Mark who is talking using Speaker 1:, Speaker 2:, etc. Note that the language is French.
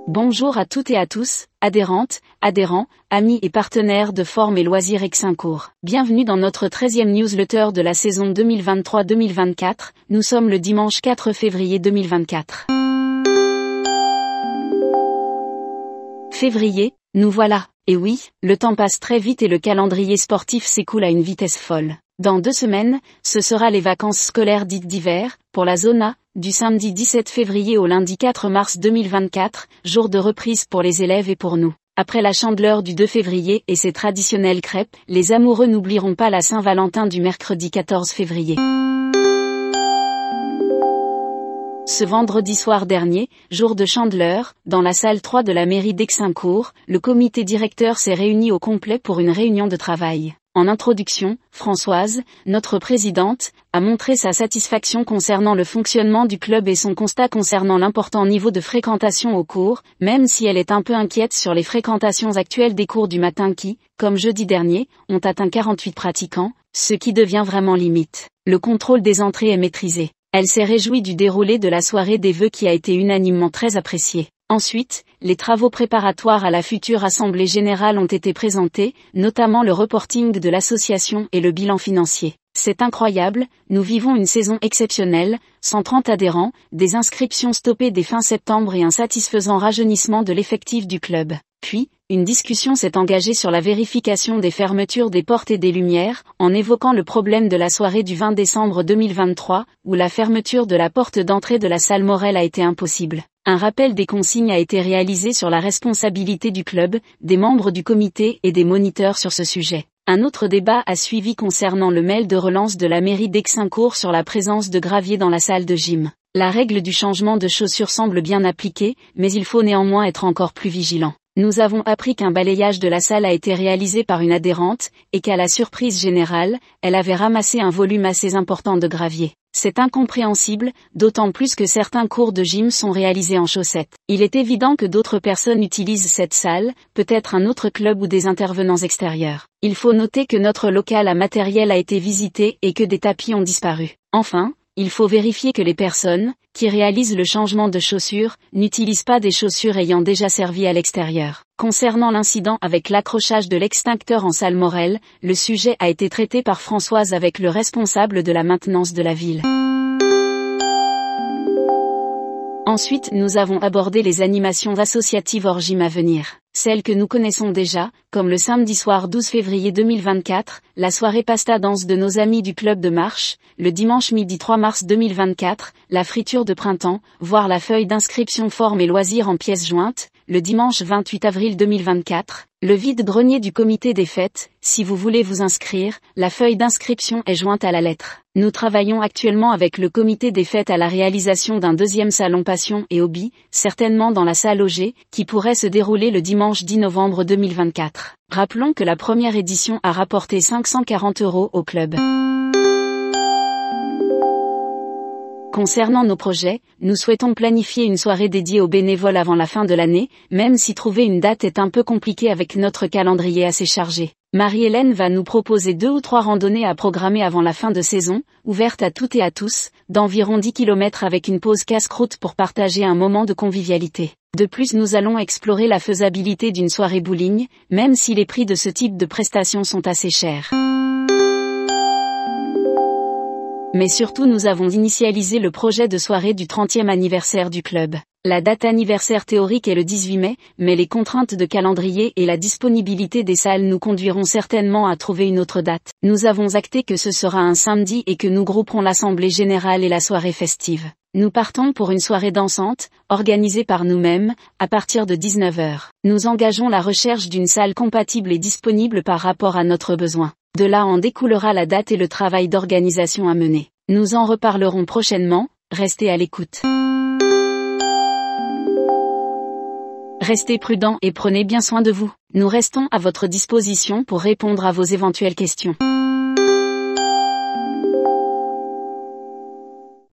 Speaker 1: Bonjour à toutes et à tous, adhérentes, adhérents, amis et partenaires de Forme et Loisirs Excincourt. Bienvenue dans notre 13e newsletter de la saison 2023-2024, nous sommes le dimanche 4 février 2024. Février, nous voilà. Et oui, le temps passe très vite et le calendrier sportif s'écoule à une vitesse folle. Dans 2 semaines, ce sera les vacances scolaires dites d'hiver, pour la zone A, du samedi 17 février au lundi 4 mars 2024, jour de reprise pour les élèves et pour nous. Après la Chandeleur du 2 février et ses traditionnelles crêpes, les amoureux n'oublieront pas la Saint-Valentin du mercredi 14 février. Ce vendredi soir dernier, jour de Chandeleur, dans la salle 3 de la mairie d'Excincourt, le comité directeur s'est réuni au complet pour une réunion de travail. En introduction, Françoise, notre présidente, a montré sa satisfaction concernant le fonctionnement du club et son constat concernant l'important niveau de fréquentation aux cours, même si elle est un peu inquiète sur les fréquentations actuelles des cours du matin qui, comme jeudi dernier, ont atteint 48 pratiquants, ce qui devient vraiment limite. Le contrôle des entrées est maîtrisé. Elle s'est réjouie du déroulé de la soirée des vœux qui a été unanimement très apprécié. Ensuite, les travaux préparatoires à la future Assemblée Générale ont été présentés, notamment le reporting de l'association et le bilan financier. C'est incroyable, nous vivons une saison exceptionnelle, 130 adhérents, des inscriptions stoppées dès fin septembre et un satisfaisant rajeunissement de l'effectif du club. Puis, une discussion s'est engagée sur la vérification des fermetures des portes et des lumières, en évoquant le problème de la soirée du 20 décembre 2023, où la fermeture de la porte d'entrée de la salle Morel a été impossible. Un rappel des consignes a été réalisé sur la responsabilité du club, des membres du comité et des moniteurs sur ce sujet. Un autre débat a suivi concernant le mail de relance de la mairie d'Excincourt sur la présence de gravier dans la salle de gym. La règle du changement de chaussures semble bien appliquée, mais il faut néanmoins être encore plus vigilant. Nous avons appris qu'un balayage de la salle a été réalisé par une adhérente, et qu'à la surprise générale, elle avait ramassé un volume assez important de gravier. C'est incompréhensible, d'autant plus que certains cours de gym sont réalisés en chaussettes. Il est évident que d'autres personnes utilisent cette salle, peut-être un autre club ou des intervenants extérieurs. Il faut noter que notre local à matériel a été visité et que des tapis ont disparu. Enfin, il faut vérifier que les personnes, qui réalisent le changement de chaussures, n'utilisent pas des chaussures ayant déjà servi à l'extérieur. Concernant l'incident avec l'accrochage de l'extincteur en salle Morel, le sujet a été traité par Françoise avec le responsable de la maintenance de la ville. Ensuite, nous avons abordé les animations associatives hors gym à venir. Celles que nous connaissons déjà, comme le samedi soir 12 février 2024, la soirée pasta danse de nos amis du club de marche, le dimanche midi 3 mars 2024, la friture de printemps, voire la feuille d'inscription Forme et Loisirs en pièces jointes, le dimanche 28 avril 2024, le vide-grenier du comité des fêtes, si vous voulez vous inscrire, la feuille d'inscription est jointe à la lettre. Nous travaillons actuellement avec le comité des fêtes à la réalisation d'un 2e salon Passion et Hobby, certainement dans la salle Auger, qui pourrait se dérouler le dimanche 10 novembre 2024. Rappelons que la première édition a rapporté 540 € au club. Concernant nos projets, nous souhaitons planifier une soirée dédiée aux bénévoles avant la fin de l'année, même si trouver une date est un peu compliqué avec notre calendrier assez chargé. Marie-Hélène va nous proposer 2 ou 3 randonnées à programmer avant la fin de saison, ouvertes à toutes et à tous, d'environ 10 km avec une pause casse-croûte pour partager un moment de convivialité. De plus, nous allons explorer la faisabilité d'une soirée bowling, même si les prix de ce type de prestations sont assez chers. Mais surtout nous avons initialisé le projet de soirée du 30e anniversaire du club. La date anniversaire théorique est le 18 mai, mais les contraintes de calendrier et la disponibilité des salles nous conduiront certainement à trouver une autre date. Nous avons acté que ce sera un samedi et que nous grouperons l'assemblée générale et la soirée festive. Nous partons pour une soirée dansante, organisée par nous-mêmes, à partir de 19h. Nous engageons la recherche d'une salle compatible et disponible par rapport à notre besoin. De là en découlera la date et le travail d'organisation à mener. Nous en reparlerons prochainement, restez à l'écoute. Restez prudents et prenez bien soin de vous. Nous restons à votre disposition pour répondre à vos éventuelles questions.